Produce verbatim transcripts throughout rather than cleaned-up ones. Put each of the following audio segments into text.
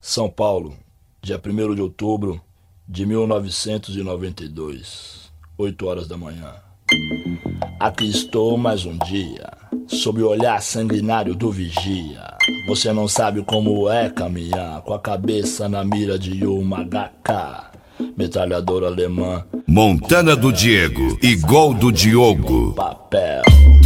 São Paulo, dia primeiro de outubro de mil novecentos e noventa e dois, oito horas da manhã. Aqui estou mais um dia, sob o olhar sanguinário do vigia. Você não sabe como é caminhar com a cabeça na mira de uma H K, metralhadora alemã. Montana do Diego e gol do Diogo. Papel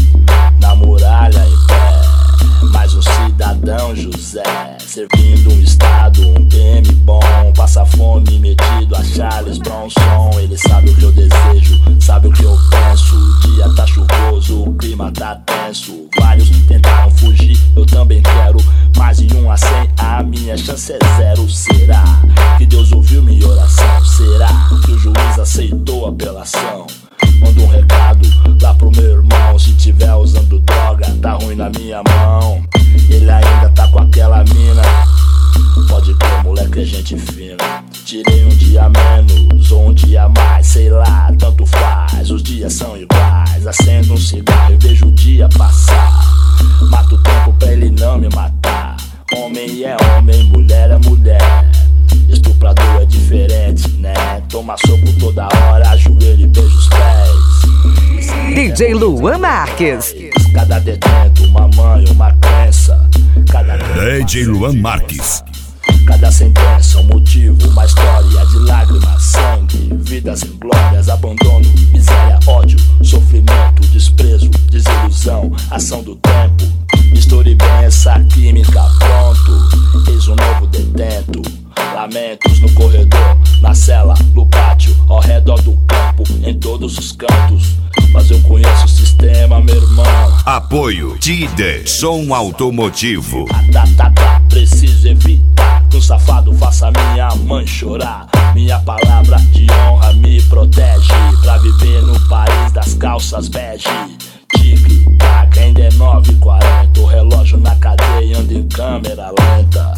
na muralha em pé, mais um cidadão José, servindo um estado, um P M bom, passa fome metido a Charles Bronson. Ele sabe o que eu desejo, sabe o que eu penso. O dia tá chuvoso, o clima tá tenso. Vários tentaram fugir, eu também quero, mas em um a cem a minha chance é zero. Será que Deus ouviu minha oração? Será que o juiz aceitou a apelação? Manda um recado lá pro meu irmão, se tiver usando droga, tá ruim na minha mão. Ele ainda tá com aquela mina, pode crer, moleque é gente fina. Tirei um dia menos ou um dia mais, sei lá, tanto faz, os dias são iguais. Acendo um cigarro e vejo o dia passar, mato o tempo pra ele não me matar. Homem é homem, mulher é mulher, estuprador é diferente, né? Toma soco toda hora, ajoelho e beija os pés. D J Luan Marques. Cada detento, uma mãe, uma crença. Cada D J Luan Marques. Cada sentença, um motivo, uma história de lágrimas, sangue, vidas em glórias, abandono, miséria, ódio, sofrimento, desprezo, desilusão, ação do tempo. Misture bem essa química, pronto, eis um novo detento. Lamentos no corredor, na cela, no pátio, ao redor do campo, em todos os cantos. Mas eu conheço o sistema, meu irmão. Apoio Tide, som automotivo. Tá, tá, tá, preciso evitar que um safado faça minha mãe chorar. Minha palavra de honra me protege pra viver no país das calças bege. Tic-tac, ainda é nove e quarenta, o relógio na cadeia anda em câmera lenta.